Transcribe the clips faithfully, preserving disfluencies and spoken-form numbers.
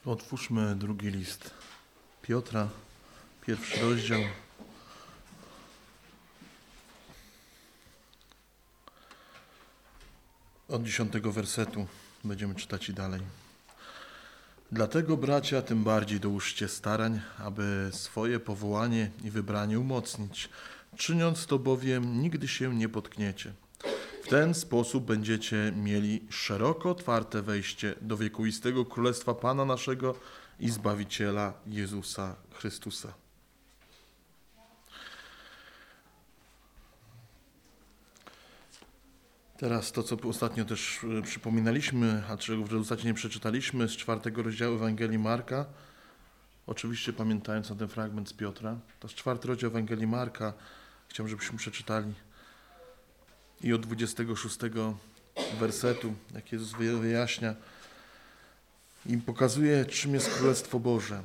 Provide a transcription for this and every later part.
Otwórzmy drugi list Piotra, pierwszy rozdział. Od dziesiątego wersetu będziemy czytać i dalej. Dlatego, bracia, tym bardziej dołóżcie starań, aby swoje powołanie i wybranie umocnić. Czyniąc to bowiem, nigdy się nie potkniecie. W ten sposób będziecie mieli szeroko otwarte wejście do wiekuistego Królestwa Pana naszego i Zbawiciela Jezusa Chrystusa. Teraz to, co ostatnio też przypominaliśmy, a czego w rezultacie nie przeczytaliśmy, z czwartego rozdziału Ewangelii Marka, oczywiście pamiętając na ten fragment z Piotra, to z czwarty rozdział Ewangelii Marka chciałbym, żebyśmy przeczytali i od dwudziestego szóstego wersetu, jak Jezus wyjaśnia i pokazuje, czym jest Królestwo Boże.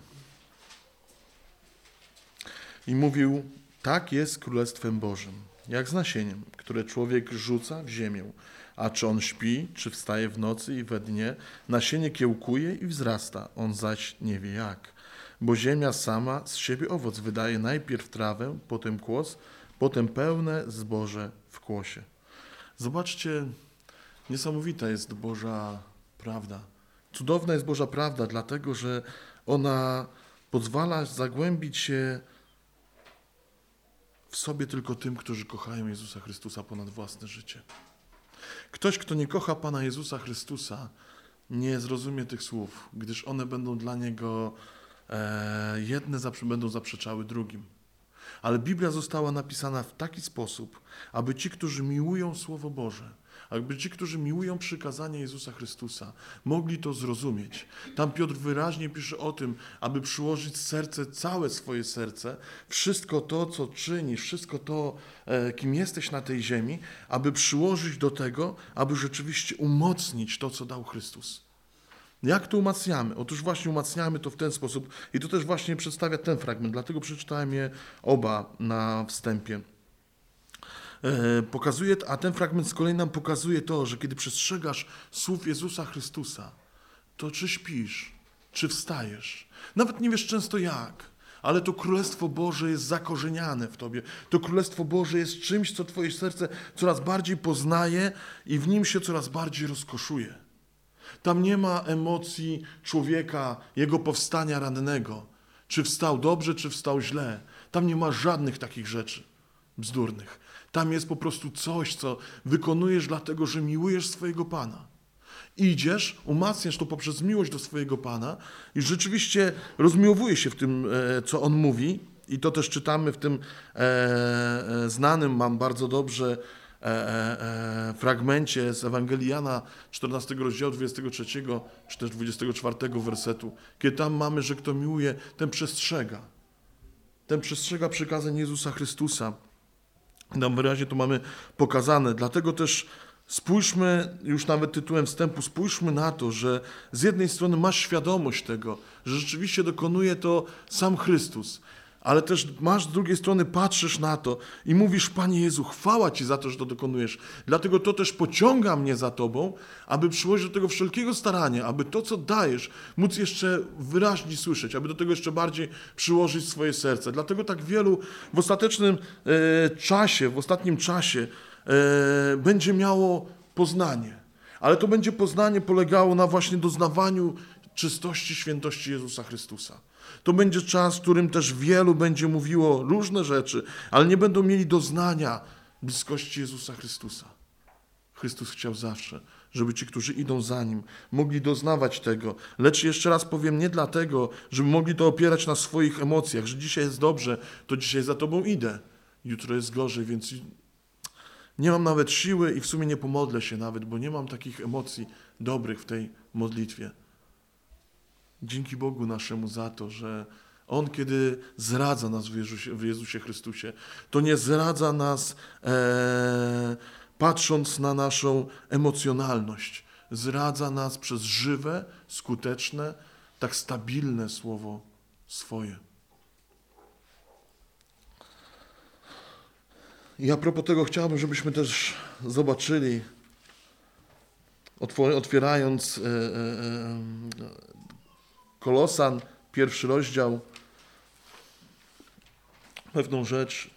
I mówił, tak jest Królestwem Bożym, jak z nasieniem, które człowiek rzuca w ziemię, a czy on śpi, czy wstaje w nocy i we dnie, nasienie kiełkuje i wzrasta, on zaś nie wie jak. Bo ziemia sama z siebie owoc wydaje, najpierw trawę, potem kłos, potem pełne zboże w kłosie. Zobaczcie, niesamowita jest Boża prawda. Cudowna jest Boża prawda, dlatego że ona pozwala zagłębić się w sobie tylko tym, którzy kochają Jezusa Chrystusa ponad własne życie. Ktoś, kto nie kocha Pana Jezusa Chrystusa, nie zrozumie tych słów, gdyż one będą dla niego, e, jedne zaprze, będą zaprzeczały drugim. Ale Biblia została napisana w taki sposób, aby ci, którzy miłują Słowo Boże, aby ci, którzy miłują przykazania Jezusa Chrystusa, mogli to zrozumieć. Tam Piotr wyraźnie pisze o tym, aby przyłożyć serce, całe swoje serce, wszystko to, co czynisz, wszystko to, kim jesteś na tej ziemi, aby przyłożyć do tego, aby rzeczywiście umocnić to, co dał Chrystus. Jak to umacniamy? Otóż właśnie umacniamy to w ten sposób i to też właśnie przedstawia ten fragment, dlatego przeczytałem je oba na wstępie. Pokazuje, a ten fragment z kolei nam pokazuje to, że kiedy przestrzegasz słów Jezusa Chrystusa, to czy śpisz, czy wstajesz. Nawet nie wiesz często jak, ale to Królestwo Boże jest zakorzeniane w tobie. To Królestwo Boże jest czymś, co twoje serce coraz bardziej poznaje i w nim się coraz bardziej rozkoszuje. Tam nie ma emocji człowieka, jego powstania rannego. Czy wstał dobrze, czy wstał źle. Tam nie ma żadnych takich rzeczy bzdurnych. Tam jest po prostu coś, co wykonujesz dlatego, że miłujesz swojego Pana. Idziesz, umacniasz to poprzez miłość do swojego Pana i rzeczywiście rozmiłowujesz się w tym, co On mówi. I to też czytamy w tym e, e, znanym, mam bardzo dobrze, e, e, fragmencie z Ewangelii Jana, czternastego rozdziału, dwudziestego trzeciego, czy też dwudziestego czwartego wersetu, kiedy tam mamy, że kto miłuje, ten przestrzega. Ten przestrzega przykazań Jezusa Chrystusa. Tam wyraźnie to mamy pokazane. Dlatego też spójrzmy, już nawet tytułem wstępu, spójrzmy na to, że z jednej strony masz świadomość tego, że rzeczywiście dokonuje to sam Chrystus, ale też masz z drugiej strony, patrzysz na to i mówisz, Panie Jezu, chwała Ci za to, że to dokonujesz. Dlatego to też pociąga mnie za Tobą, aby przyłożyć do tego wszelkiego starania, aby to, co dajesz, móc jeszcze wyraźniej słyszeć, aby do tego jeszcze bardziej przyłożyć swoje serce. Dlatego tak wielu w ostatecznym e, czasie, w ostatnim czasie e, będzie miało poznanie. Ale to będzie poznanie polegało na właśnie doznawaniu czystości, świętości Jezusa Chrystusa. To będzie czas, w którym też wielu będzie mówiło różne rzeczy, ale nie będą mieli doznania bliskości Jezusa Chrystusa. Chrystus chciał zawsze, żeby ci, którzy idą za Nim, mogli doznawać tego. Lecz jeszcze raz powiem, nie dlatego, żeby mogli to opierać na swoich emocjach, że dzisiaj jest dobrze, to dzisiaj za Tobą idę. Jutro jest gorzej, więc nie mam nawet siły i w sumie nie pomodlę się nawet, bo nie mam takich emocji dobrych w tej modlitwie. Dzięki Bogu naszemu za to, że On, kiedy zradza nas w Jezusie, w Jezusie Chrystusie, to nie zradza nas e, patrząc na naszą emocjonalność. Zradza nas przez żywe, skuteczne, tak stabilne Słowo swoje. I a propos tego chciałbym, żebyśmy też zobaczyli, otwierając Kolosan, pierwszy rozdział, pewną rzecz.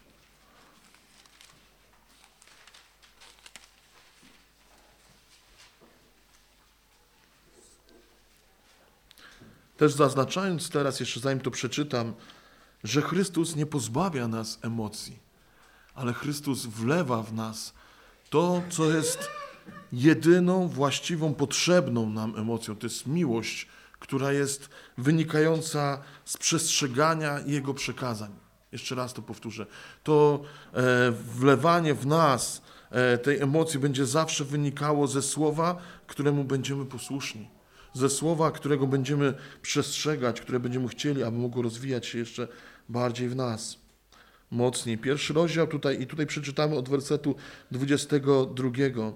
Też zaznaczając teraz, jeszcze zanim to przeczytam, że Chrystus nie pozbawia nas emocji, ale Chrystus wlewa w nas to, co jest jedyną, właściwą, potrzebną nam emocją. To jest miłość, która jest wynikająca z przestrzegania Jego przekazań. Jeszcze raz to powtórzę. To e, wlewanie w nas e, tej emocji będzie zawsze wynikało ze słowa, któremu będziemy posłuszni. Ze słowa, którego będziemy przestrzegać, które będziemy chcieli, aby mogło rozwijać się jeszcze bardziej w nas. Mocniej. Pierwszy rozdział tutaj i tutaj przeczytamy od wersetu dwudziestego drugiego.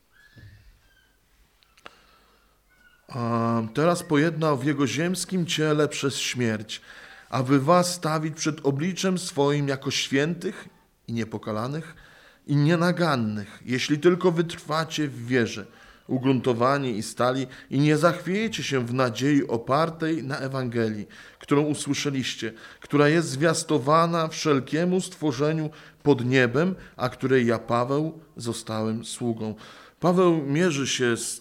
A teraz pojednał w Jego ziemskim ciele przez śmierć, aby was stawić przed obliczem swoim jako świętych i niepokalanych i nienagannych, jeśli tylko wytrwacie w wierze, ugruntowani i stali i nie zachwiejecie się w nadziei opartej na Ewangelii, którą usłyszeliście, która jest zwiastowana wszelkiemu stworzeniu pod niebem, a której ja, Paweł, zostałem sługą. Paweł mierzy się z,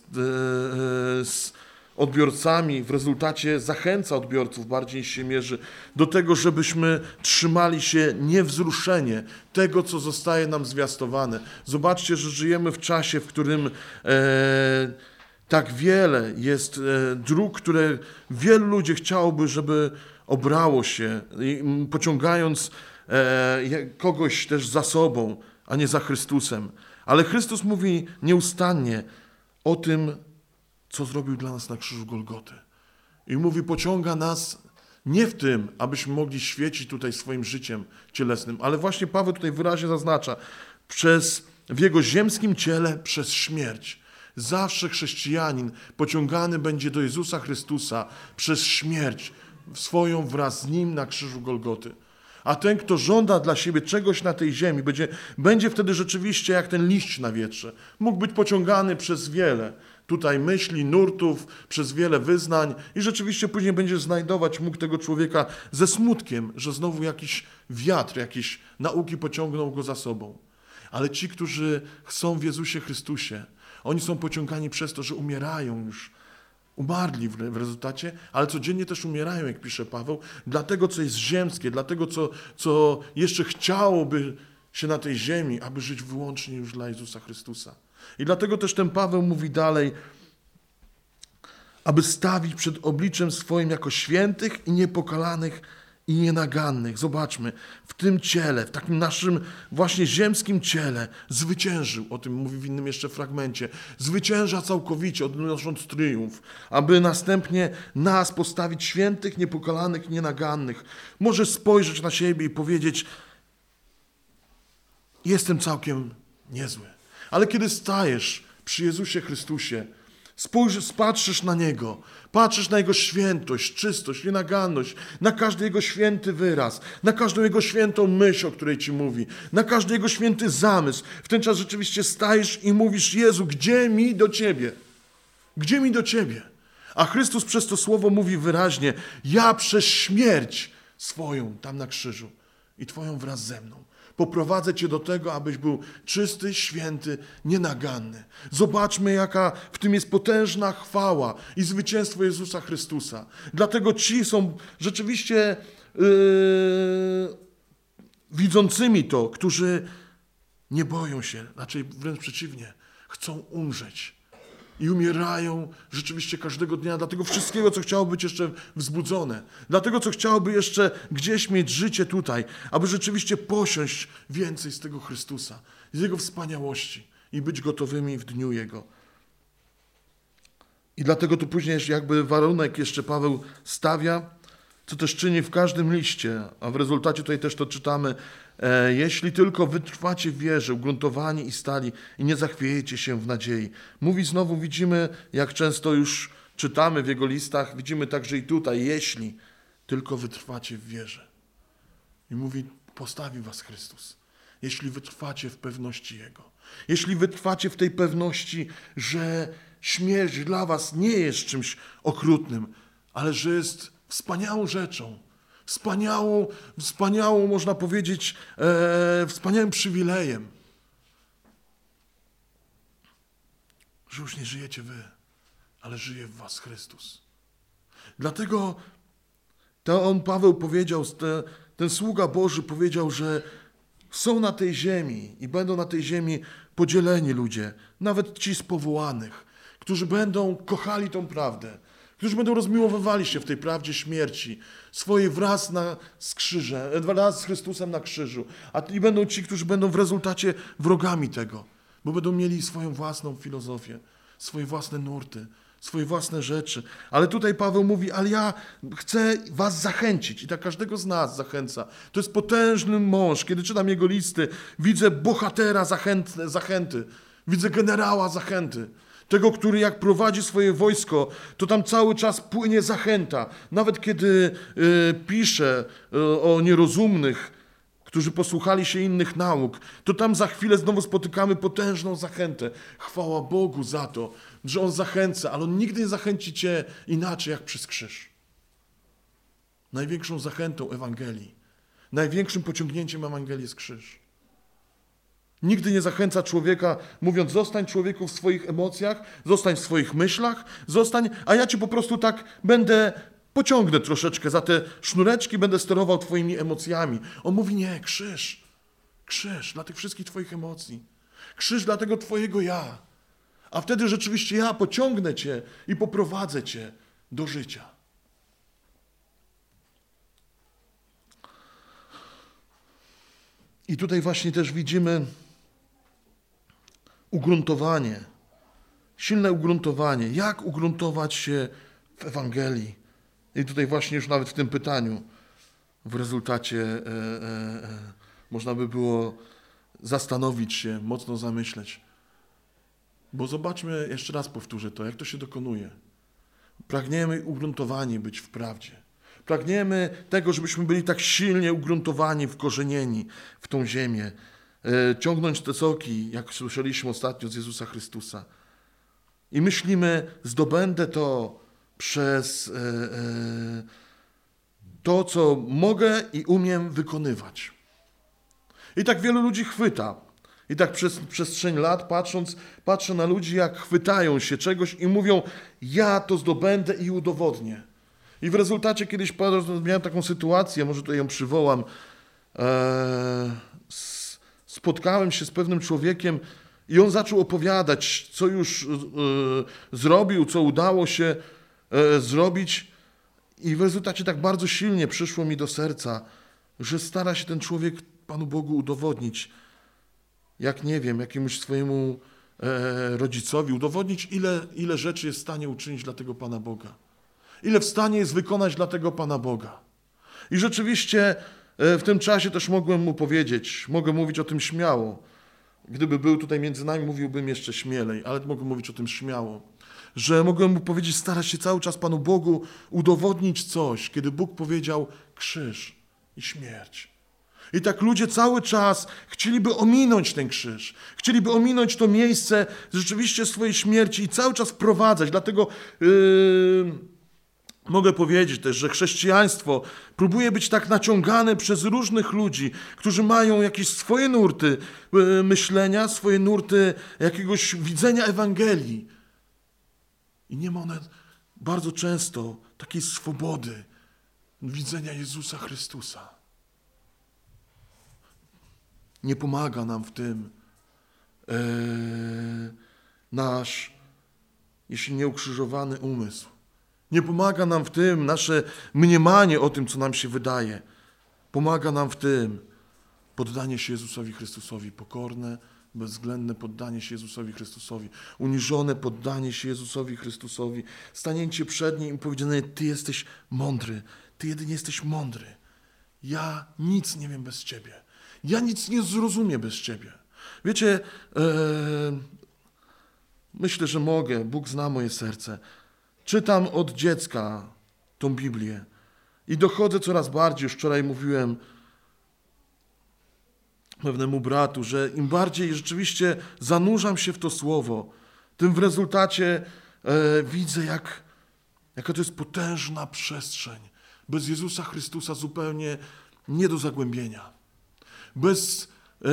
z odbiorcami, w rezultacie zachęca odbiorców, bardziej niż się mierzy, do tego, żebyśmy trzymali się niewzruszenie tego, co zostaje nam zwiastowane. Zobaczcie, że żyjemy w czasie, w którym e, tak wiele jest e, dróg, które wielu ludzi chciałoby, żeby obrało się, pociągając e, kogoś też za sobą, a nie za Chrystusem. Ale Chrystus mówi nieustannie o tym, co zrobił dla nas na krzyżu Golgoty. I mówi, pociąga nas nie w tym, abyśmy mogli świecić tutaj swoim życiem cielesnym, ale właśnie Paweł tutaj wyraźnie zaznacza, przez, w Jego ziemskim ciele przez śmierć. Zawsze chrześcijanin pociągany będzie do Jezusa Chrystusa przez śmierć swoją wraz z Nim na krzyżu Golgoty. A ten, kto żąda dla siebie czegoś na tej ziemi, będzie, będzie wtedy rzeczywiście jak ten liść na wietrze. Mógł być pociągany przez wiele tutaj myśli, nurtów, przez wiele wyznań i rzeczywiście później będzie znajdować mógł tego człowieka ze smutkiem, że znowu jakiś wiatr, jakieś nauki pociągną go za sobą. Ale ci, którzy są w Jezusie Chrystusie, oni są pociągani przez to, że umierają już, umarli w, w rezultacie, ale codziennie też umierają, jak pisze Paweł, dlatego, co jest ziemskie, dlatego, co, co jeszcze chciałoby się na tej ziemi, aby żyć wyłącznie już dla Jezusa Chrystusa. I dlatego też ten Paweł mówi dalej, aby stawić przed obliczem swoim jako świętych i niepokalanych i nienagannych. Zobaczmy, w tym ciele, w takim naszym właśnie ziemskim ciele zwyciężył, o tym mówi w innym jeszcze fragmencie, zwycięża całkowicie, odnosząc triumf, aby następnie nas postawić świętych, niepokalanych, nienagannych. Możesz spojrzeć na siebie i powiedzieć, jestem całkiem niezły. Ale kiedy stajesz przy Jezusie Chrystusie, spojrzysz, patrzysz na Niego, patrzysz na Jego świętość, czystość, nienaganność, na każdy Jego święty wyraz, na każdą Jego świętą myśl, o której Ci mówi, na każdy Jego święty zamysł. W ten czas rzeczywiście stajesz i mówisz, Jezu, gdzie mi do Ciebie? Gdzie mi do Ciebie? A Chrystus przez to słowo mówi wyraźnie, ja przez śmierć swoją tam na krzyżu i Twoją wraz ze mną poprowadzę Cię do tego, abyś był czysty, święty, nienaganny. Zobaczmy, jaka w tym jest potężna chwała i zwycięstwo Jezusa Chrystusa. Dlatego ci są rzeczywiście yy, widzącymi to, którzy nie boją się, raczej wręcz przeciwnie, chcą umrzeć. I umierają rzeczywiście każdego dnia dla tego wszystkiego, co chciało być jeszcze wzbudzone. Dlatego, co chciałoby jeszcze gdzieś mieć życie tutaj, aby rzeczywiście posiąść więcej z tego Chrystusa, z Jego wspaniałości i być gotowymi w dniu Jego. I dlatego tu później jakby warunek jeszcze Paweł stawia, co też czyni w każdym liście, a w rezultacie tutaj też to czytamy, e, jeśli tylko wytrwacie w wierze, ugruntowani i stali i nie zachwiejecie się w nadziei. Mówi znowu, widzimy, jak często już czytamy w jego listach, widzimy także i tutaj, jeśli tylko wytrwacie w wierze. I mówi, postawi was Chrystus. Jeśli wytrwacie w pewności Jego. Jeśli wytrwacie w tej pewności, że śmierć dla was nie jest czymś okrutnym, ale że jest wspaniałą rzeczą, wspaniałą, wspaniałą można powiedzieć, e, wspaniałym przywilejem, że już nie żyjecie wy, ale żyje w was Chrystus. Dlatego to on, Paweł, powiedział, te, ten sługa Boży powiedział, że są na tej ziemi i będą na tej ziemi podzieleni ludzie, nawet ci z powołanych, którzy będą kochali tą prawdę, którzy będą rozmiłowywali się w tej prawdzie śmierci, swojej wraz na z krzyże, wraz z Chrystusem na krzyżu. A i będą ci, którzy będą w rezultacie wrogami tego, bo będą mieli swoją własną filozofię, swoje własne nurty, swoje własne rzeczy. Ale tutaj Paweł mówi, ale ja chcę was zachęcić i tak każdego z nas zachęca. To jest potężny mąż. Kiedy czytam jego listy, widzę bohatera zachęty, zachęty. Widzę generała zachęty. Tego, który jak prowadzi swoje wojsko, to tam cały czas płynie zachęta. Nawet kiedy y, pisze y, o nierozumnych, którzy posłuchali się innych nauk, to tam za chwilę znowu spotykamy potężną zachętę. Chwała Bogu za to, że On zachęca, ale On nigdy nie zachęci cię inaczej jak przez krzyż. Największą zachętą Ewangelii, największym pociągnięciem Ewangelii jest krzyż. Nigdy nie zachęca człowieka, mówiąc, zostań człowieku w swoich emocjach, zostań w swoich myślach, zostań, a ja cię po prostu tak będę, pociągnę troszeczkę za te sznureczki, będę sterował twoimi emocjami. On mówi, nie, krzyż, krzyż dla tych wszystkich twoich emocji, krzyż dla tego twojego ja. A wtedy rzeczywiście ja pociągnę cię i poprowadzę cię do życia. I tutaj właśnie też widzimy ugruntowanie, silne ugruntowanie. Jak ugruntować się w Ewangelii? I tutaj właśnie już nawet w tym pytaniu w rezultacie e, e, e, można by było zastanowić się, mocno zamyśleć. Bo zobaczmy, jeszcze raz powtórzę to, jak to się dokonuje. Pragniemy ugruntowani być w prawdzie. Pragniemy tego, żebyśmy byli tak silnie ugruntowani, wkorzenieni w tą ziemię. E, ciągnąć te soki, jak słyszeliśmy ostatnio z Jezusa Chrystusa. I myślimy, zdobędę to przez e, e, to, co mogę i umiem wykonywać. I tak wielu ludzi chwyta. I tak przez przestrzeń lat patrząc, patrzę na ludzi, jak chwytają się czegoś i mówią, ja to zdobędę i udowodnię. I w rezultacie kiedyś miałem taką sytuację, może tutaj ją przywołam, e, spotkałem się z pewnym człowiekiem i on zaczął opowiadać, co już e, zrobił, co udało się e, zrobić i w rezultacie tak bardzo silnie przyszło mi do serca, że stara się ten człowiek Panu Bogu udowodnić, jak nie wiem, jakiemuś swojemu e, rodzicowi, udowodnić, ile, ile rzeczy jest w stanie uczynić dla tego Pana Boga. Ile w stanie jest wykonać dla tego Pana Boga. I rzeczywiście w tym czasie też mogłem mu powiedzieć, mogę mówić o tym śmiało. Gdyby był tutaj między nami, mówiłbym jeszcze śmielej, ale mogę mówić o tym śmiało. Że mogłem mu powiedzieć, starać się cały czas Panu Bogu udowodnić coś, kiedy Bóg powiedział krzyż i śmierć. I tak ludzie cały czas chcieliby ominąć ten krzyż, chcieliby ominąć to miejsce rzeczywiście swojej śmierci i cały czas wprowadzać. Dlatego yy, mogę powiedzieć też, że chrześcijaństwo próbuje być tak naciągane przez różnych ludzi, którzy mają jakieś swoje nurty yy, myślenia, swoje nurty jakiegoś widzenia Ewangelii. I nie ma one bardzo często takiej swobody widzenia Jezusa Chrystusa. Nie pomaga nam w tym e, nasz, jeśli nie ukrzyżowany umysł. Nie pomaga nam w tym nasze mniemanie o tym, co nam się wydaje. Pomaga nam w tym poddanie się Jezusowi Chrystusowi, pokorne, bezwzględne poddanie się Jezusowi Chrystusowi, uniżone poddanie się Jezusowi Chrystusowi, stanięcie przed Nim i powiedziane, Ty jesteś mądry, Ty jedynie jesteś mądry. Ja nic nie wiem bez Ciebie. Ja nic nie zrozumiem bez Ciebie. Wiecie, e, myślę, że mogę. Bóg zna moje serce. Czytam od dziecka tą Biblię i dochodzę coraz bardziej. Już wczoraj mówiłem pewnemu bratu, że im bardziej rzeczywiście zanurzam się w to słowo, tym w rezultacie e, widzę, jak, Jaka to jest potężna przestrzeń. Bez Jezusa Chrystusa zupełnie nie do zagłębienia. Bez, e,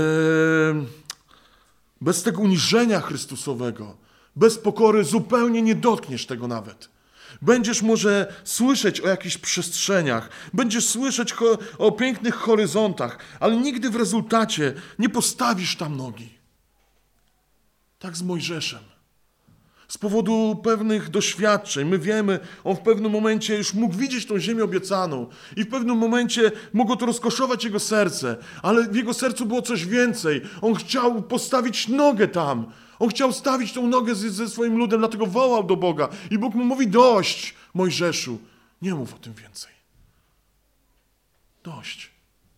bez tego uniżenia Chrystusowego, bez pokory zupełnie nie dotkniesz tego nawet. Będziesz może słyszeć o jakichś przestrzeniach, będziesz słyszeć o, o pięknych horyzontach, ale nigdy w rezultacie nie postawisz tam nogi. Tak z Mojżeszem. Z powodu pewnych doświadczeń, my wiemy, on w pewnym momencie już mógł widzieć tą ziemię obiecaną i w pewnym momencie mogło to rozkoszować jego serce, ale w jego sercu było coś więcej. On chciał postawić nogę tam. On chciał stawić tą nogę ze, ze swoim ludem, dlatego wołał do Boga. I Bóg mu mówi, dość, Mojżeszu, nie mów o tym więcej. Dość.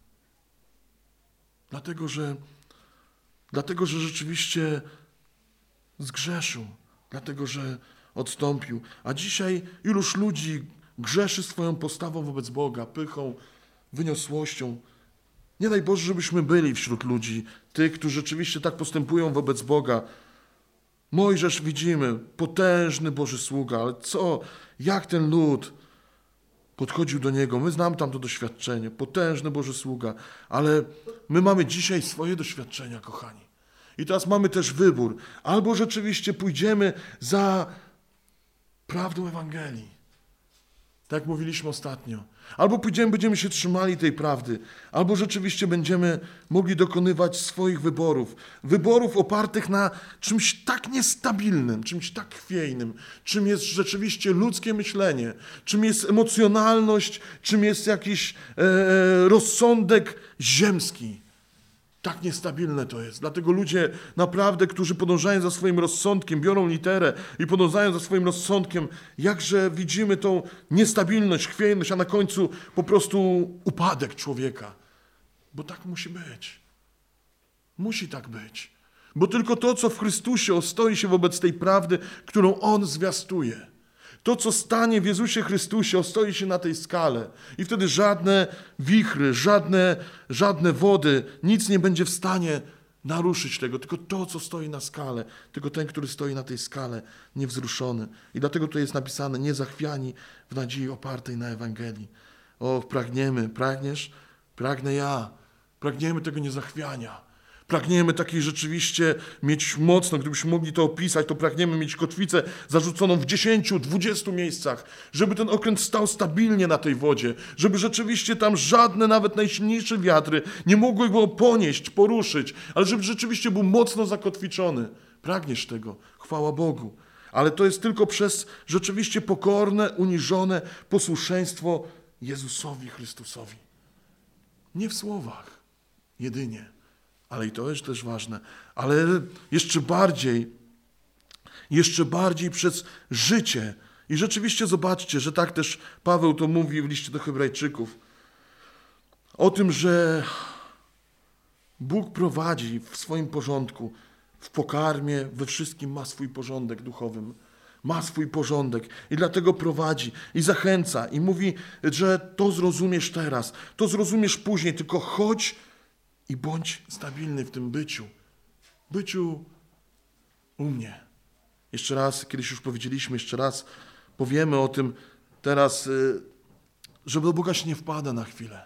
Dlatego, że, dlatego, że rzeczywiście zgrzeszył. Dlatego, że odstąpił. A dzisiaj iluż ludzi grzeszy swoją postawą wobec Boga, pychą, wyniosłością. Nie daj Boże, żebyśmy byli wśród ludzi, tych, którzy rzeczywiście tak postępują wobec Boga. Mojżesz, widzimy, potężny Boży sługa, ale co, jak ten lud podchodził do niego. My znamy tam to doświadczenie, potężny Boży sługa, ale my mamy dzisiaj swoje doświadczenia, kochani. I teraz mamy też wybór. Albo rzeczywiście pójdziemy za prawdą Ewangelii, tak jak mówiliśmy ostatnio. Albo pójdziemy, będziemy się trzymali tej prawdy. Albo rzeczywiście będziemy mogli dokonywać swoich wyborów. Wyborów opartych na czymś tak niestabilnym, czymś tak chwiejnym, czym jest rzeczywiście ludzkie myślenie, czym jest emocjonalność, czym jest jakiś e, rozsądek ziemski. Tak niestabilne to jest. Dlatego ludzie naprawdę, którzy podążają za swoim rozsądkiem, biorą literę i podążają za swoim rozsądkiem, jakże widzimy tą niestabilność, chwiejność, a na końcu po prostu upadek człowieka. Bo tak musi być. Musi tak być. Bo tylko to, co w Chrystusie ostoi się wobec tej prawdy, którą On zwiastuje. To, co stanie w Jezusie Chrystusie, ostoi się na tej skale. I wtedy żadne wichry, żadne, żadne wody, nic nie będzie w stanie naruszyć tego. Tylko to, co stoi na skale. Tylko ten, który stoi na tej skale, niewzruszony. I dlatego to jest napisane, niezachwiani w nadziei opartej na Ewangelii. O, pragniemy, pragniesz? Pragnę ja. Pragniemy tego niezachwiania. Pragniemy takiej rzeczywiście mieć mocno, gdybyśmy mogli to opisać, to pragniemy mieć kotwicę zarzuconą w dziesięciu, dwudziestu miejscach, żeby ten okręt stał stabilnie na tej wodzie, żeby rzeczywiście tam żadne, nawet najsilniejsze wiatry nie mogły go ponieść, poruszyć, ale żeby rzeczywiście był mocno zakotwiczony. Pragniesz tego, chwała Bogu. Ale to jest tylko przez rzeczywiście pokorne, uniżone posłuszeństwo Jezusowi Chrystusowi. Nie w słowach jedynie. Ale i to jest też ważne, ale jeszcze bardziej, jeszcze bardziej przez życie. I rzeczywiście zobaczcie, że tak też Paweł to mówi w liście do Hebrajczyków. O tym, że Bóg prowadzi w swoim porządku, w pokarmie, we wszystkim ma swój porządek duchowym. Ma swój porządek i dlatego prowadzi i zachęca i mówi, że to zrozumiesz teraz, to zrozumiesz później, tylko chodź i bądź stabilny w tym byciu. Byciu u mnie. Jeszcze raz, kiedyś już powiedzieliśmy, jeszcze raz powiemy o tym teraz, że do Boga się nie wpada na chwilę.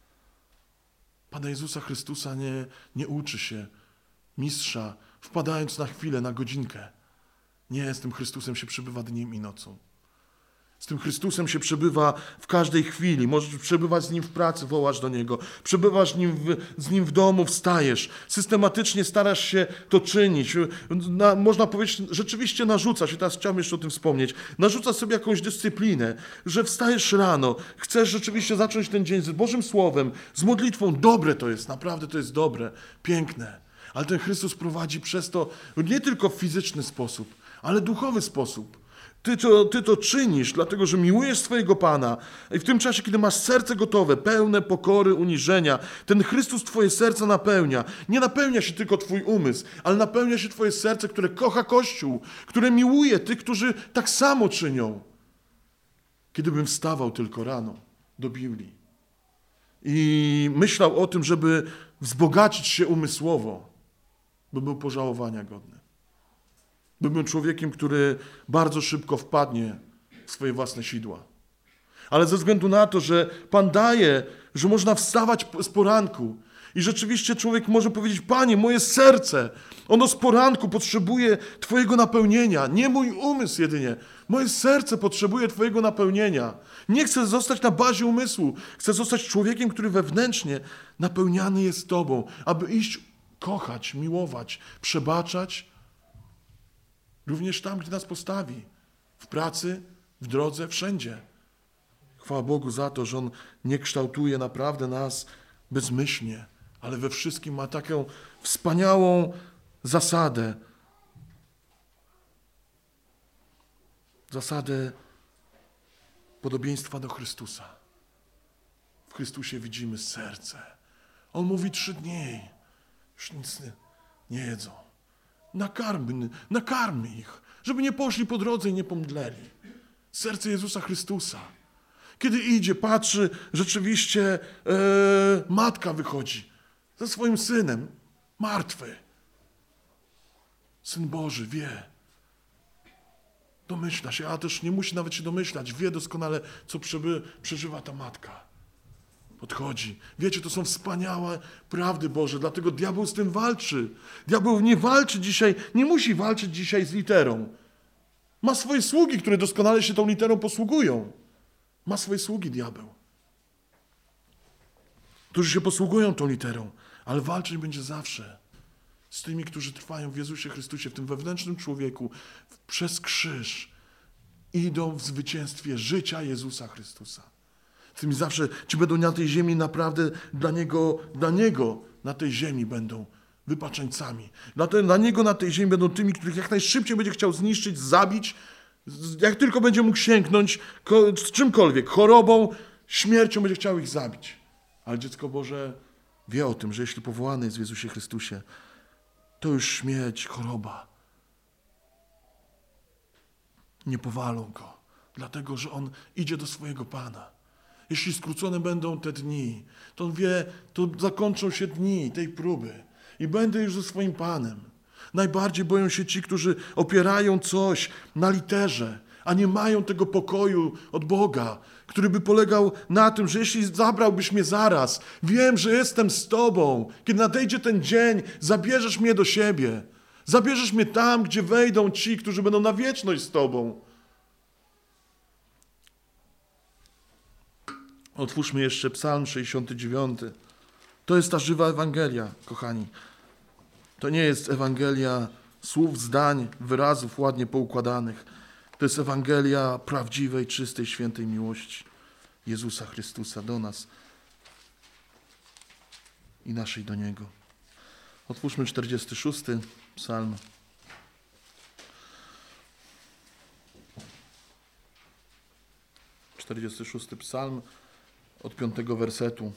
Pana Jezusa Chrystusa nie, nie uczy się mistrza, wpadając na chwilę, na godzinkę. Nie, z tym Chrystusem się przebywa dniem i nocą. Z tym Chrystusem się przebywa w każdej chwili. Możesz przebywać z Nim w pracy, wołasz do Niego. Przebywasz z Nim w, z nim w domu, wstajesz. Systematycznie starasz się to czynić. Na, można powiedzieć, rzeczywiście narzucasz, i teraz chciałbym jeszcze o tym wspomnieć, narzucasz sobie jakąś dyscyplinę, że wstajesz rano, chcesz rzeczywiście zacząć ten dzień z Bożym Słowem, z modlitwą. Dobre to jest, naprawdę to jest dobre, piękne. Ale ten Chrystus prowadzi przez to nie tylko w fizyczny sposób, ale duchowy sposób. Ty to, ty to czynisz, dlatego że miłujesz swojego Pana i w tym czasie, kiedy masz serce gotowe, pełne pokory, uniżenia, ten Chrystus twoje serce napełnia. Nie napełnia się tylko twój umysł, ale napełnia się twoje serce, które kocha Kościół, które miłuje tych, którzy tak samo czynią. Kiedybym wstawał tylko rano do Biblii i myślał o tym, żeby wzbogacić się umysłowo, by był pożałowania godny. Byłbym człowiekiem, który bardzo szybko wpadnie swoje własne sidła. Ale ze względu na to, że Pan daje, że można wstawać z poranku i rzeczywiście człowiek może powiedzieć: Panie, moje serce, ono z poranku potrzebuje Twojego napełnienia, nie mój umysł jedynie. Moje serce potrzebuje Twojego napełnienia. Nie chcę zostać na bazie umysłu, chcę zostać człowiekiem, który wewnętrznie napełniany jest Tobą, aby iść, kochać, miłować, przebaczać, również tam, gdzie nas postawi, w pracy, w drodze, wszędzie. Chwała Bogu za to, że On nie kształtuje naprawdę nas bezmyślnie, ale we wszystkim ma taką wspaniałą zasadę. Zasadę podobieństwa do Chrystusa. W Chrystusie widzimy serce. On mówi trzy dni, już nic nie jedzą. Nakarmy, nakarmy ich, żeby nie poszli po drodze i nie pomdleli. Serce Jezusa Chrystusa. Kiedy idzie, patrzy, rzeczywiście e, matka wychodzi ze swoim synem, martwy. Syn Boży wie, domyśla się, a też nie musi nawet się domyślać, wie doskonale, co przeby, przeżywa ta matka. Podchodzi. Wiecie, to są wspaniałe prawdy Boże, dlatego diabeł z tym walczy. Diabeł nie walczy dzisiaj, nie musi walczyć dzisiaj z literą. Ma swoje sługi, które doskonale się tą literą posługują. Ma swoje sługi diabeł, którzy się posługują tą literą, ale walczyć będzie zawsze z tymi, którzy trwają w Jezusie Chrystusie, w tym wewnętrznym człowieku, przez krzyż, idą w zwycięstwie życia Jezusa Chrystusa. Z tymi zawsze, ci będą na tej ziemi naprawdę dla Niego, dla Niego na tej ziemi będą wypaczeńcami. Dla, te, dla Niego na tej ziemi będą tymi, których jak najszybciej będzie chciał zniszczyć, zabić, jak tylko będzie mógł sięgnąć z czymkolwiek, chorobą, śmiercią będzie chciał ich zabić. Ale dziecko Boże wie o tym, że jeśli powołany jest w Jezusie Chrystusie, to już śmierć, choroba nie powalą go, dlatego że on idzie do swojego Pana. Jeśli skrócone będą te dni, to on wie, to zakończą się dni tej próby i będę już ze swoim Panem. Najbardziej boją się ci, którzy opierają coś na literze, a nie mają tego pokoju od Boga, który by polegał na tym, że jeśli zabrałbyś mnie zaraz, wiem, że jestem z Tobą. Kiedy nadejdzie ten dzień, zabierzesz mnie do siebie. Zabierzesz mnie tam, gdzie wejdą ci, którzy będą na wieczność z Tobą. Otwórzmy jeszcze Psalm sześćdziesiąty dziewiąty. To jest ta żywa Ewangelia, kochani. To nie jest Ewangelia słów, zdań, wyrazów ładnie poukładanych. To jest Ewangelia prawdziwej, czystej, świętej miłości Jezusa Chrystusa do nas i naszej do Niego. Otwórzmy czterdziesty szósty Psalm. czterdziesty szósty Psalm od piątego wersetu.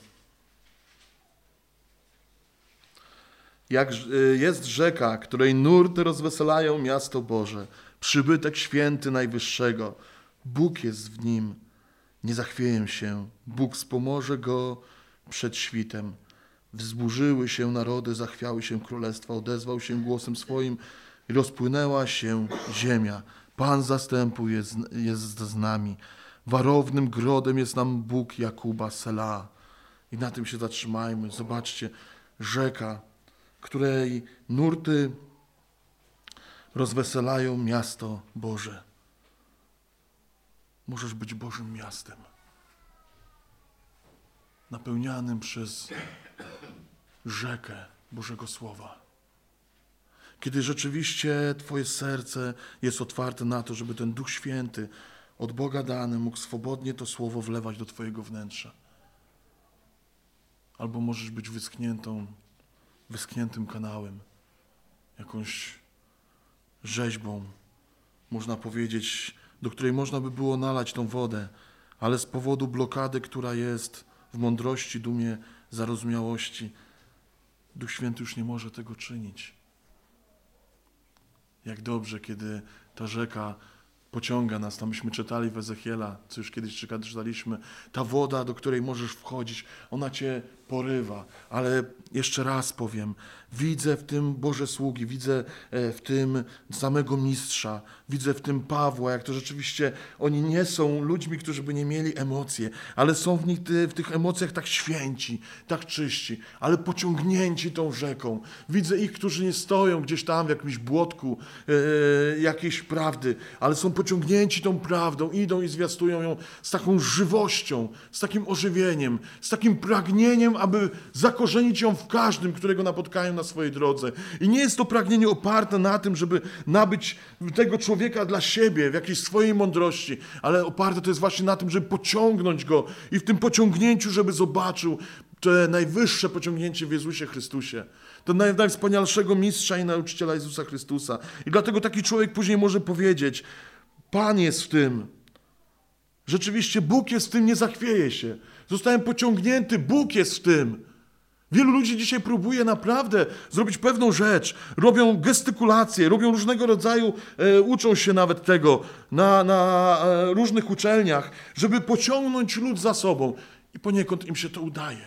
Jak jest rzeka, której nurty rozweselają miasto Boże, przybytek święty Najwyższego. Bóg jest w nim, nie zachwieję się. Bóg wspomoże go przed świtem. Wzburzyły się narody, zachwiały się królestwa, odezwał się głosem swoim i rozpłynęła się ziemia. Pan zastępu jest, jest z nami. Warownym grodem jest nam Bóg Jakuba, Selah. I na tym się zatrzymajmy. Zobaczcie, rzeka, której nurty rozweselają miasto Boże. Możesz być Bożym miastem, napełnianym przez rzekę Bożego Słowa. Kiedy rzeczywiście Twoje serce jest otwarte na to, żeby ten Duch Święty od Boga dany mógł swobodnie to Słowo wlewać do Twojego wnętrza. Albo możesz być wyschniętą, wyschniętym kanałem, jakąś rzeźbą, można powiedzieć, do której można by było nalać tą wodę, ale z powodu blokady, która jest w mądrości, dumie, zarozumiałości, Duch Święty już nie może tego czynić. Jak dobrze, kiedy ta rzeka pociąga nas, tam myśmy czytali w Ezechiela, co już kiedyś czytaliśmy, ta woda, do której możesz wchodzić, ona cię porywa, ale jeszcze raz powiem, widzę w tym Boże sługi, widzę w tym samego mistrza, widzę w tym Pawła, jak to rzeczywiście oni nie są ludźmi, którzy by nie mieli emocji, ale są w nich, w tych emocjach tak święci, tak czyści, ale pociągnięci tą rzeką. Widzę ich, którzy nie stoją gdzieś tam w jakimś błotku e, jakiejś prawdy, ale są pociągnięci tą prawdą, idą i zwiastują ją z taką żywością, z takim ożywieniem, z takim pragnieniem, aby zakorzenić ją w każdym, którego napotkają na swojej drodze. I nie jest to pragnienie oparte na tym, żeby nabyć tego człowieka dla siebie, w jakiejś swojej mądrości, ale oparte to jest właśnie na tym, żeby pociągnąć go i w tym pociągnięciu, żeby zobaczył to najwyższe pociągnięcie w Jezusie Chrystusie. To naj, najwspanialszego mistrza i nauczyciela Jezusa Chrystusa. I dlatego taki człowiek później może powiedzieć, Pan jest w tym. Rzeczywiście Bóg jest w tym, nie zachwieje się. Zostałem pociągnięty, Bóg jest w tym. Wielu ludzi dzisiaj próbuje naprawdę zrobić pewną rzecz. Robią gestykulacje, robią różnego rodzaju, e, uczą się nawet tego na, na e, różnych uczelniach, żeby pociągnąć lud za sobą. I poniekąd im się to udaje.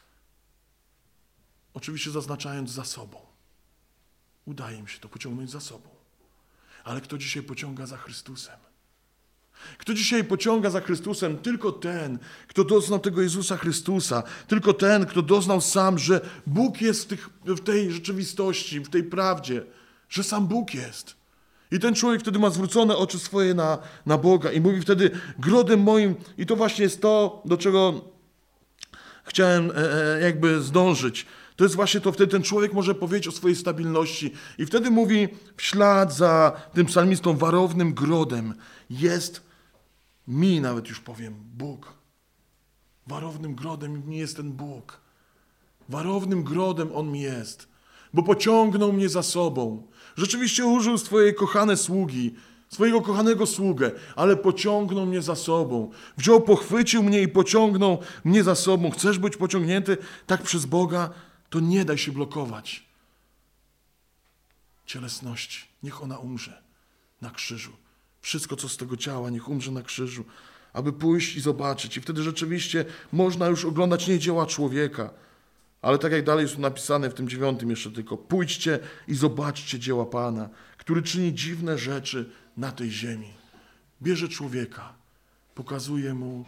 Oczywiście zaznaczając za sobą. Udaje im się to pociągnąć za sobą. Ale kto dzisiaj pociąga za Chrystusem? Kto dzisiaj pociąga za Chrystusem? Tylko ten, kto doznał tego Jezusa Chrystusa. Tylko ten, kto doznał sam, że Bóg jest w, tych, w tej rzeczywistości, w tej prawdzie. Że sam Bóg jest. I ten człowiek wtedy ma zwrócone oczy swoje na, na Boga i mówi wtedy, grodem moim, i to właśnie jest to, do czego chciałem e, jakby zdążyć. To jest właśnie to, wtedy ten człowiek może powiedzieć o swojej stabilności. I wtedy mówi w ślad za tym psalmistą, warownym grodem jest mi, nawet już powiem, Bóg. Warownym grodem mi jest ten Bóg. Warownym grodem On mi jest, bo pociągnął mnie za sobą. Rzeczywiście użył swojej kochanej sługi, swojego kochanego sługę, ale pociągnął mnie za sobą. Wziął, pochwycił mnie i pociągnął mnie za sobą. Chcesz być pociągnięty tak przez Boga? To nie daj się blokować cielesności. Niech ona umrze na krzyżu. Wszystko, co z tego ciała, niech umrze na krzyżu, aby pójść i zobaczyć. I wtedy rzeczywiście można już oglądać nie dzieła człowieka, ale tak jak dalej jest napisane w tym dziewiątym jeszcze tylko, pójdźcie i zobaczcie dzieła Pana, który czyni dziwne rzeczy na tej ziemi. Bierze człowieka, pokazuje mu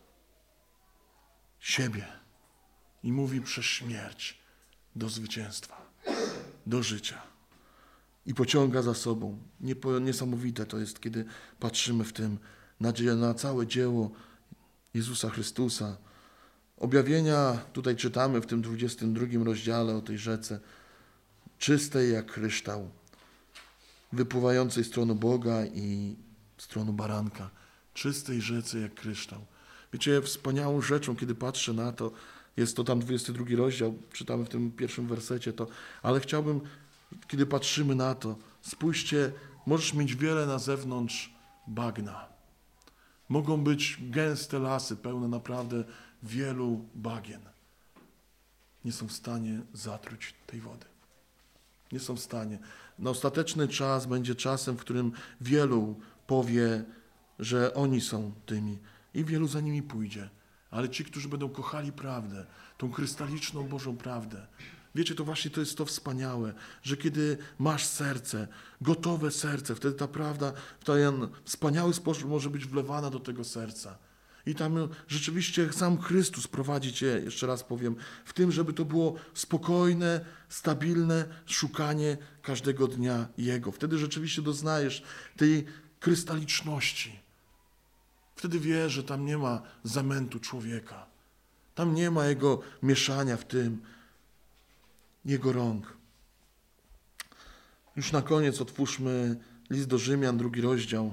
siebie i mówi przez śmierć do zwycięstwa, do życia. I pociąga za sobą. Niesamowite to jest, kiedy patrzymy w tym na, na całe dzieło Jezusa Chrystusa. Objawienia tutaj czytamy w tym dwudziestym drugim rozdziale o tej rzece, czystej jak kryształ, wypływającej z tronu Boga i z tronu baranka. Czystej rzece jak kryształ. Wiecie, wspaniałą rzeczą, kiedy patrzę na to, jest to tam dwudziesty drugi rozdział, czytamy w tym pierwszym wersecie to, ale chciałbym, kiedy patrzymy na to, spójrzcie, możesz mieć wiele na zewnątrz bagna. Mogą być gęste lasy, pełne naprawdę wielu bagien. Nie są w stanie zatruć tej wody. Nie są w stanie. Na ostateczny czas będzie czasem, w którym wielu powie, że oni są tymi i wielu za nimi pójdzie. Ale ci, którzy będą kochali prawdę, tą krystaliczną Bożą prawdę, wiecie, to właśnie to jest to wspaniałe, że kiedy masz serce, gotowe serce, wtedy ta prawda w ten wspaniały sposób może być wlewana do tego serca. I tam rzeczywiście sam Chrystus prowadzi cię, jeszcze raz powiem, w tym, żeby to było spokojne, stabilne szukanie każdego dnia Jego. Wtedy rzeczywiście doznajesz tej krystaliczności. Wtedy wiesz, że tam nie ma zamętu człowieka. Tam nie ma jego mieszania w tym, jego rąk. Już na koniec otwórzmy list do Rzymian, drugi rozdział.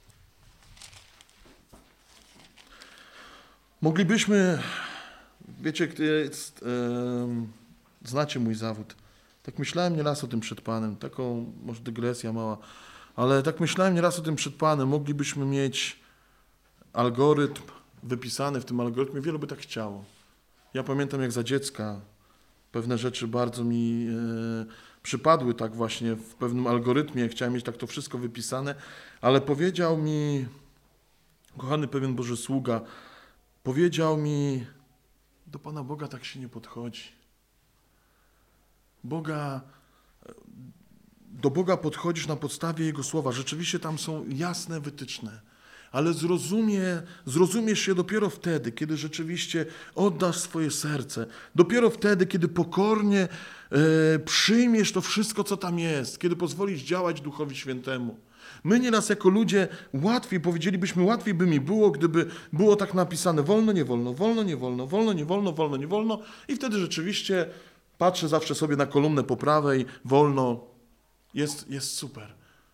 Moglibyśmy, wiecie, jest, e, znacie mój zawód. Tak myślałem nieraz o tym przed Panem, taką może dygresja mała, ale tak myślałem nieraz o tym przed Panem. Moglibyśmy mieć algorytm wypisany w tym algorytmie, wielu by tak chciało. Ja pamiętam, jak za dziecka pewne rzeczy bardzo mi e, przypadły tak właśnie w pewnym algorytmie, chciałem mieć tak to wszystko wypisane, ale powiedział mi, kochany pewien Boży sługa, powiedział mi, do Pana Boga tak się nie podchodzi. Boga, do Boga podchodzisz na podstawie Jego słowa. Rzeczywiście tam są jasne wytyczne, ale zrozumie, zrozumiesz się dopiero wtedy, kiedy rzeczywiście oddasz swoje serce. Dopiero wtedy, kiedy pokornie e, przyjmiesz to wszystko, co tam jest, kiedy pozwolisz działać Duchowi Świętemu. My nieraz jako ludzie łatwiej, powiedzielibyśmy, łatwiej by mi było, gdyby było tak napisane wolno, nie wolno, wolno, nie wolno, wolno, nie wolno, wolno, nie wolno i wtedy rzeczywiście patrzę zawsze sobie na kolumnę po prawej, wolno, jest, jest super.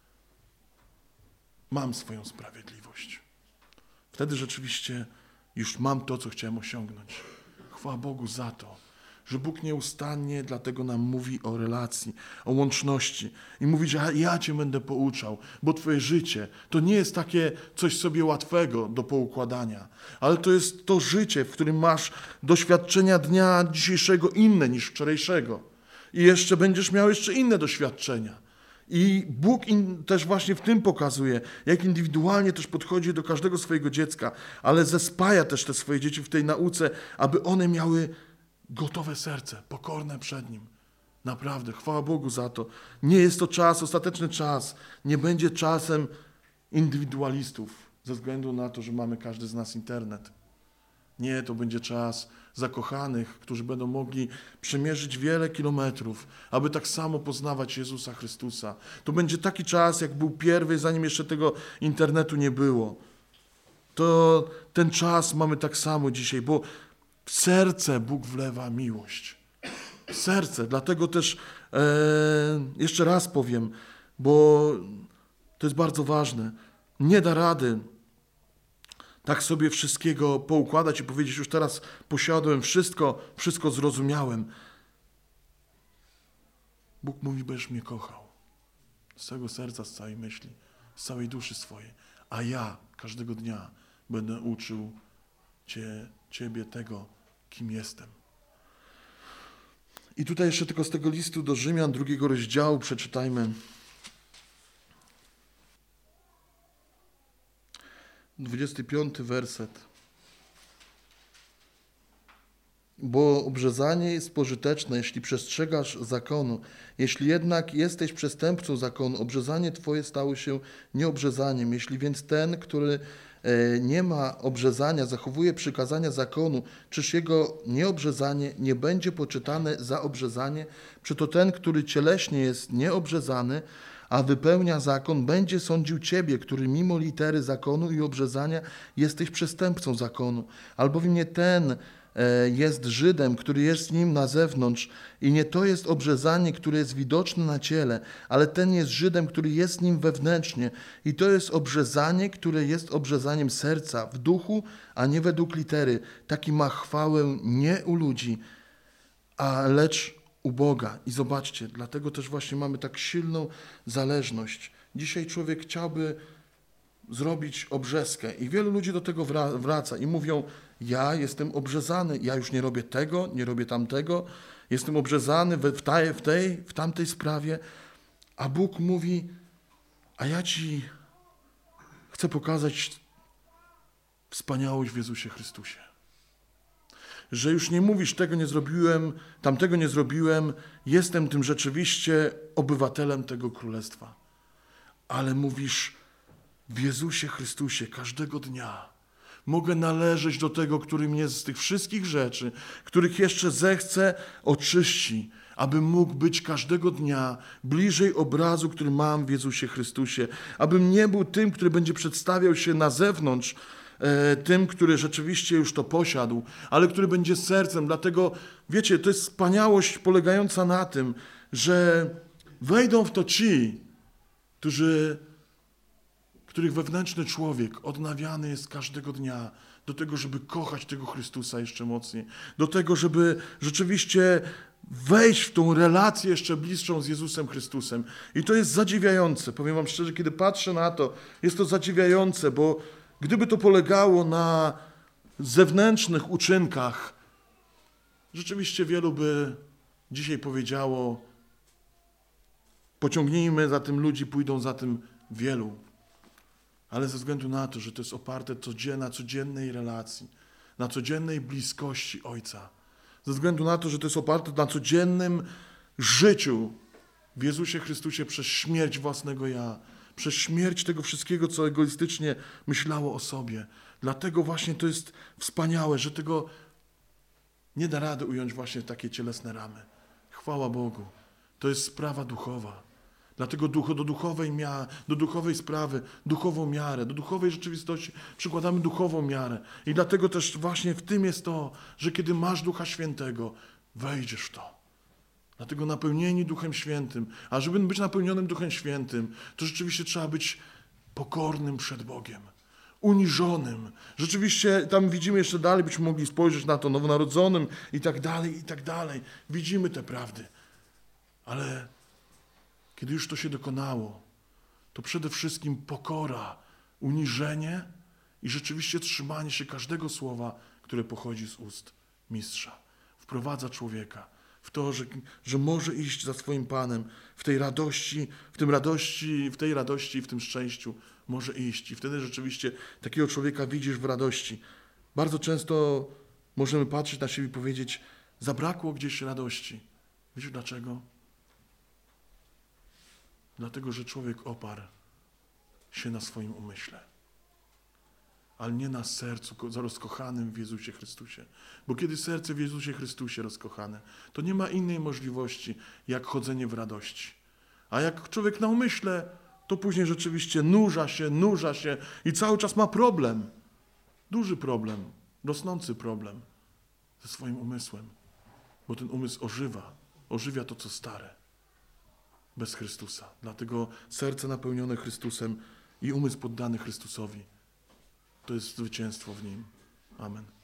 Mam swoją sprawiedliwość. Wtedy rzeczywiście już mam to, co chciałem osiągnąć. Chwała Bogu za to, że Bóg nieustannie dlatego nam mówi o relacji, o łączności i mówi, że ja Cię będę pouczał, bo Twoje życie to nie jest takie coś sobie łatwego do poukładania, ale to jest to życie, w którym masz doświadczenia dnia dzisiejszego inne niż wczorajszego i jeszcze będziesz miał jeszcze inne doświadczenia. I Bóg in, też właśnie w tym pokazuje, jak indywidualnie też podchodzi do każdego swojego dziecka, ale zespaja też te swoje dzieci w tej nauce, aby one miały gotowe serce, pokorne przed Nim. Naprawdę, chwała Bogu za to. Nie jest to czas, ostateczny czas. Nie będzie czasem indywidualistów, ze względu na to, że mamy każdy z nas internet. Nie, to będzie czas zakochanych, którzy będą mogli przemierzyć wiele kilometrów, aby tak samo poznawać Jezusa Chrystusa. To będzie taki czas, jak był pierwej, zanim jeszcze tego internetu nie było. To ten czas mamy tak samo dzisiaj, bo w serce Bóg wlewa miłość. W serce, dlatego też e, jeszcze raz powiem, bo to jest bardzo ważne. Nie da rady tak sobie wszystkiego poukładać i powiedzieć, już teraz posiadłem wszystko, wszystko zrozumiałem. Bóg mówi, będziesz mnie kochał. Z całego serca, z całej myśli, z całej duszy swojej. A ja każdego dnia będę uczył Cię, Ciebie tego, kim jestem. I tutaj jeszcze tylko z tego listu do Rzymian, drugiego rozdziału przeczytajmy. dwudziesty piąty werset. Bo obrzezanie jest pożyteczne, jeśli przestrzegasz zakonu. Jeśli jednak jesteś przestępcą zakonu, obrzezanie twoje stało się nieobrzezaniem. Jeśli więc ten, który nie ma obrzezania, zachowuje przykazania zakonu, czyż jego nieobrzezanie nie będzie poczytane za obrzezanie? Przeto ten, który cieleśnie jest nieobrzezany, a wypełnia zakon, będzie sądził ciebie, który mimo litery zakonu i obrzezania jesteś przestępcą zakonu. Albowiem nie ten jest Żydem, który jest nim na zewnątrz i nie to jest obrzezanie, które jest widoczne na ciele, ale ten jest Żydem, który jest nim wewnętrznie i to jest obrzezanie, które jest obrzezaniem serca, w duchu, a nie według litery. Taki ma chwałę nie u ludzi, a lecz u Boga. I zobaczcie, dlatego też właśnie mamy tak silną zależność. Dzisiaj człowiek chciałby zrobić obrzezkę i wielu ludzi do tego wraca i mówią, ja jestem obrzezany, ja już nie robię tego, nie robię tamtego, jestem obrzezany w tej, w tej, w tamtej sprawie, a Bóg mówi, a ja Ci chcę pokazać wspaniałość w Jezusie Chrystusie. Że już nie mówisz, tego nie zrobiłem, tamtego nie zrobiłem, jestem tym rzeczywiście obywatelem tego królestwa. Ale mówisz, w Jezusie Chrystusie każdego dnia mogę należeć do tego, który mnie z tych wszystkich rzeczy, których jeszcze zechce, oczyści, aby mógł być każdego dnia bliżej obrazu, który mam w Jezusie Chrystusie. Abym nie był tym, który będzie przedstawiał się na zewnątrz, tym, który rzeczywiście już to posiadł, ale który będzie sercem. Dlatego, wiecie, to jest wspaniałość polegająca na tym, że wejdą w to ci, którzy, których wewnętrzny człowiek odnawiany jest każdego dnia do tego, żeby kochać tego Chrystusa jeszcze mocniej, do tego, żeby rzeczywiście wejść w tą relację jeszcze bliższą z Jezusem Chrystusem. I to jest zadziwiające. Powiem wam szczerze, kiedy patrzę na to, jest to zadziwiające, bo gdyby to polegało na zewnętrznych uczynkach, rzeczywiście wielu by dzisiaj powiedziało, Pociągnijmy za tym ludzi, pójdą za tym wielu. Ale ze względu na to, że to jest oparte na codziennej relacji, na codziennej bliskości Ojca. Ze względu na to, że to jest oparte na codziennym życiu w Jezusie Chrystusie przez śmierć własnego ja, przez śmierć tego wszystkiego, co egoistycznie myślało o sobie. Dlatego właśnie to jest wspaniałe, że tego nie da rady ująć właśnie w takie cielesne ramy. Chwała Bogu. To jest sprawa duchowa. Dlatego ducho, do, duchowej mia, do duchowej sprawy, duchową miarę, do duchowej rzeczywistości przykładamy duchową miarę. I dlatego też właśnie w tym jest to, że kiedy masz Ducha Świętego, wejdziesz w to. Dlatego napełnieni Duchem Świętym. A żeby być napełnionym Duchem Świętym, to rzeczywiście trzeba być pokornym przed Bogiem. Uniżonym. Rzeczywiście tam widzimy jeszcze dalej, byśmy mogli spojrzeć na to nowonarodzonym i tak dalej, i tak dalej. Widzimy te prawdy. Ale kiedy już to się dokonało, to przede wszystkim pokora, uniżenie i rzeczywiście trzymanie się każdego słowa, które pochodzi z ust mistrza. Wprowadza człowieka w to, że, że może iść za swoim Panem w tej radości, w tym radości, w tej radości i w tym szczęściu może iść. I wtedy rzeczywiście takiego człowieka widzisz w radości. Bardzo często możemy patrzeć na siebie i powiedzieć, zabrakło gdzieś radości. Wiesz dlaczego? Dlatego, że człowiek oparł się na swoim umyśle, ale nie na sercu rozkochanym w Jezusie Chrystusie. Bo kiedy serce w Jezusie Chrystusie rozkochane, to nie ma innej możliwości, jak chodzenie w radości. A jak człowiek na umyśle, to później rzeczywiście nurza się, nurza się i cały czas ma problem. Duży problem, rosnący problem ze swoim umysłem. Bo ten umysł ożywa, ożywia to, co stare. Bez Chrystusa. Dlatego serce napełnione Chrystusem i umysł poddany Chrystusowi to jest zwycięstwo w Nim. Amen.